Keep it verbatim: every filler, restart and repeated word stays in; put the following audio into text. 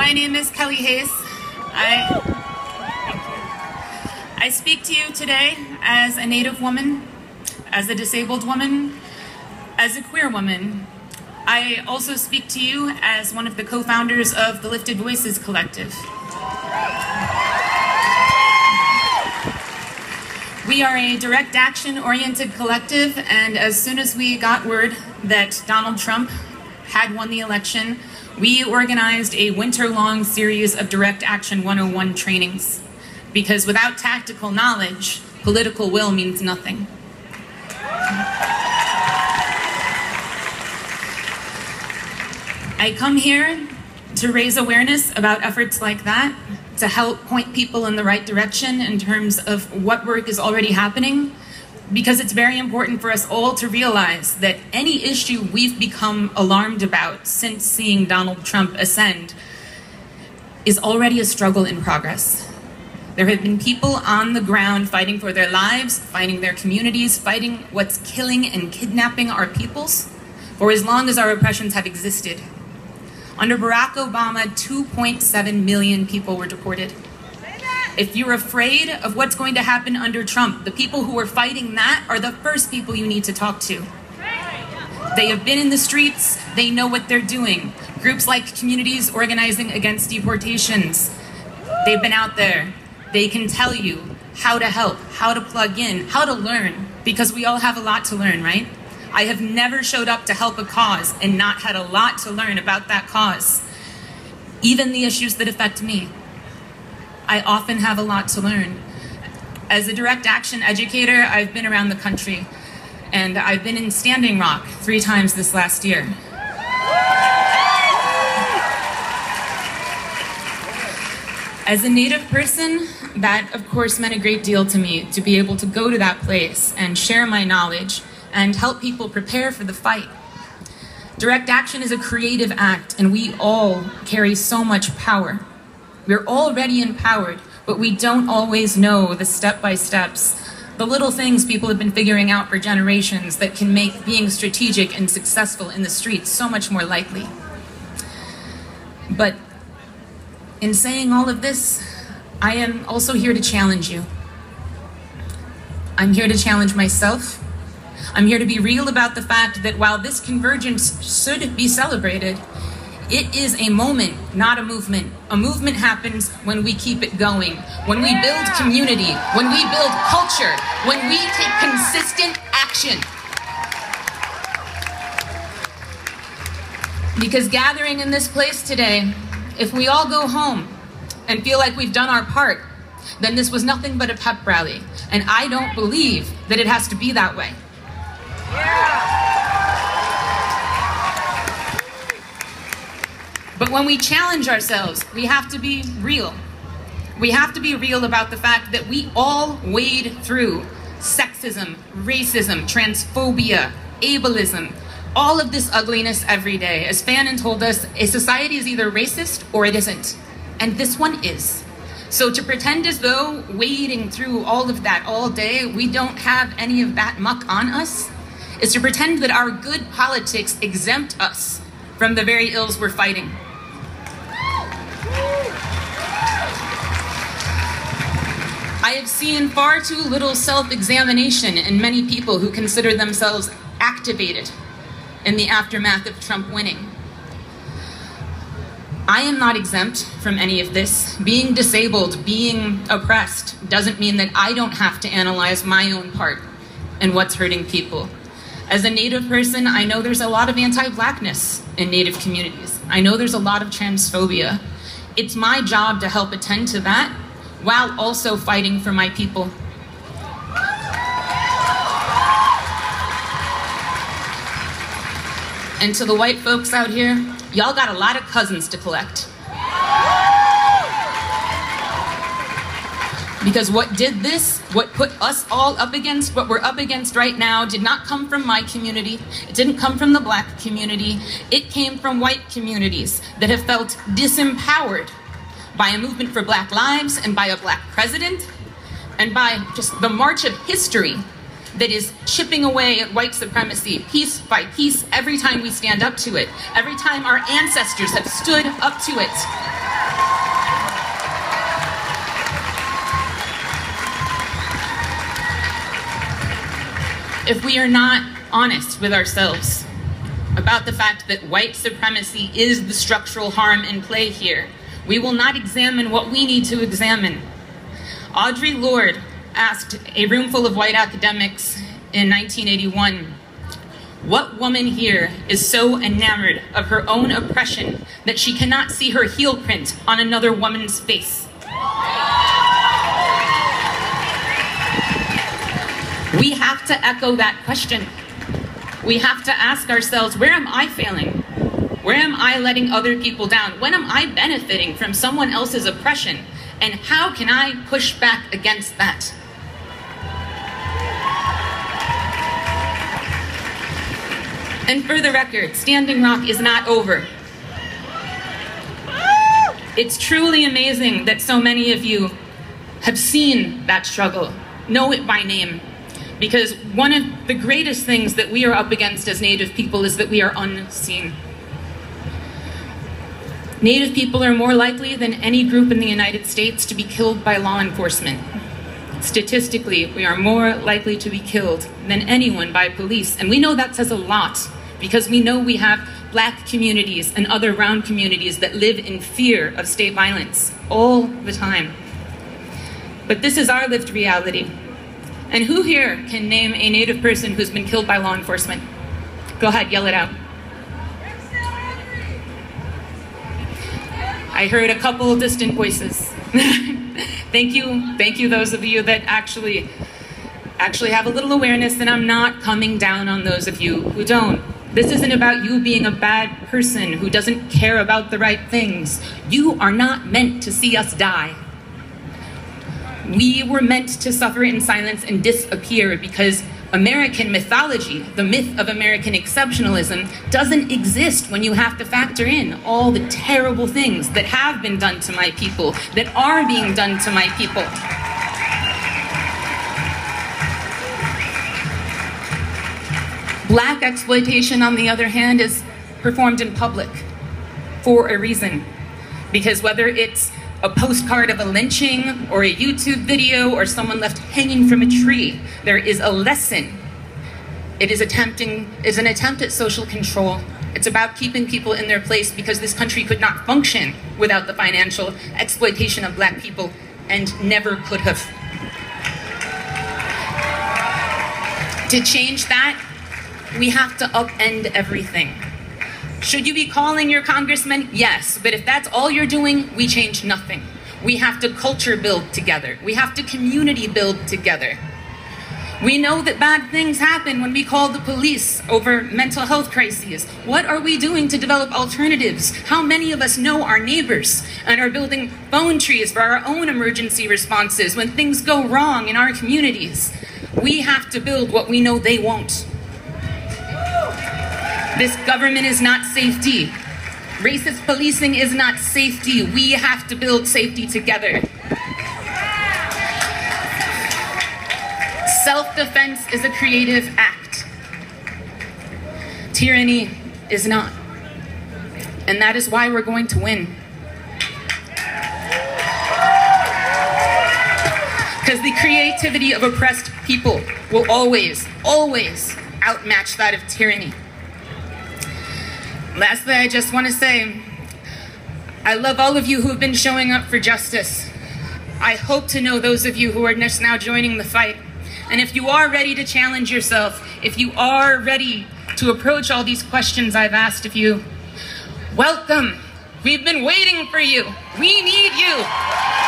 My name is Kelly Hayes. I, I speak to you today as a Native woman, as a disabled woman, as a queer woman. I also speak to you as one of the co-founders of the Lifted Voices Collective. We are a direct action-oriented collective, and as soon as we got word that Donald Trump had won the election, we organized a winter-long series of Direct Action one oh one trainings. Because without tactical knowledge, political will means nothing. I come here to raise awareness about efforts like that, to help point people in the right direction in terms of what work is already happening, because it's very important for us all to realize that any issue we've become alarmed about since seeing Donald Trump ascend is already a struggle in progress. There have been people on the ground fighting for their lives, fighting their communities, fighting what's killing and kidnapping our peoples for as long as our oppressions have existed. Under Barack Obama, two point seven million people were deported. If you're afraid of what's going to happen under Trump, the people who are fighting that are the first people you need to talk to. They have been in the streets, they know what they're doing. Groups like Communities Organizing Against Deportations, they've been out there. They can tell you how to help, how to plug in, how to learn, because we all have a lot to learn, right? I have never showed up to help a cause and not had a lot to learn about that cause, even the issues that affect me. I often have a lot to learn. As a direct action educator, I've been around the country, and I've been in Standing Rock three times this last year. As a Native person, that of course meant a great deal to me to be able to go to that place and share my knowledge and help people prepare for the fight. Direct action is a creative act, and we all carry so much power. We're already empowered, but we don't always know the step-by-steps, the little things people have been figuring out for generations that can make being strategic and successful in the streets so much more likely. But in saying all of this, I am also here to challenge you. I'm here to challenge myself. I'm here to be real about the fact that while this convergence should be celebrated, it is a moment, not a movement. A movement happens when we keep it going, when we build community, when we build culture, when we take consistent action. Because gathering in this place today, if we all go home and feel like we've done our part, then this was nothing but a pep rally. And I don't believe that it has to be that way. But when we challenge ourselves, we have to be real. We have to be real about the fact that we all wade through sexism, racism, transphobia, ableism, all of this ugliness every day. As Fanon told us, a society is either racist or it isn't. And this one is. So to pretend as though wading through all of that all day, we don't have any of that muck on us, is to pretend that our good politics exempt us from the very ills we're fighting. I have seen far too little self-examination in many people who consider themselves activated in the aftermath of Trump winning. I am not exempt from any of this. Being disabled, being oppressed, doesn't mean that I don't have to analyze my own part in what's hurting people. As a Native person, I know there's a lot of anti-Blackness in Native communities. I know there's a lot of transphobia. It's my job to help attend to that while also fighting for my people. And to the white folks out here, y'all got a lot of cousins to collect. Because what did this, what put us all up against what we're up against right now, did not come from my community. It didn't come from the Black community. It came from white communities that have felt disempowered by a movement for Black lives and by a Black president and by just the march of history that is chipping away at white supremacy piece by piece every time we stand up to it, every time our ancestors have stood up to it. if we are not honest with ourselves about the fact that white supremacy is the structural harm in play here, we will not examine what we need to examine. Audre Lorde asked a room full of white academics in nineteen eighty-one, "What woman here is so enamored of her own oppression that she cannot see her heel print on another woman's face?" We have to echo that question. We have to ask ourselves, where am I failing? Where am I letting other people down? When am I benefiting from someone else's oppression? And how can I push back against that? And for the record, Standing Rock is not over. It's truly amazing that so many of you have seen that struggle, know it by name. Because one of the greatest things that we are up against as Native people is that we are unseen. Native people are more likely than any group in the United States to be killed by law enforcement. Statistically, we are more likely to be killed than anyone by police. And we know that says a lot, because we know we have Black communities and other brown communities that live in fear of state violence all the time. But this is our lived reality. And who here can name a Native person who's been killed by law enforcement? Go ahead, yell it out. I heard a couple distant voices. Thank you, thank you those of you that actually, actually have a little awareness, and I'm not coming down on those of you who don't. This isn't about you being a bad person who doesn't care about the right things. You are not meant to see us die. We were meant to suffer in silence and disappear because American mythology, the myth of American exceptionalism, doesn't exist when you have to factor in all the terrible things that have been done to my people, that are being done to my people. Black exploitation, on the other hand, is performed in public for a reason. Because whether it's a postcard of a lynching, or a YouTube video, or someone left hanging from a tree, there is a lesson. It is attempting, is an attempt at social control. It's about keeping people in their place because this country could not function without the financial exploitation of Black people, and never could have. To change that, we have to upend everything. Should you be calling your congressman? Yes, but if that's all you're doing, we change nothing. We have to culture build together. We have to community build together. We know that bad things happen when we call the police over mental health crises. What are we doing to develop alternatives? How many of us know our neighbors and are building phone trees for our own emergency responses when things go wrong in our communities? We have to build what we know they won't. This government is not safety. Racist policing is not safety. We have to build safety together. Self-defense is a creative act. Tyranny is not. And that is why we're going to win. Because the creativity of oppressed people will always, always outmatch that of tyranny. Lastly, I just want to say, I love all of you who have been showing up for justice. I hope to know those of you who are just now joining the fight. And if you are ready to challenge yourself, if you are ready to approach all these questions I've asked of you, welcome. We've been waiting for you. We need you.